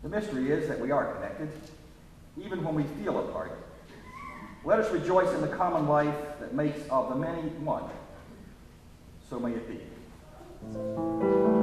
The mystery is that we are connected, even when we feel apart. Let us rejoice in the common life that makes of the many one. So may it be.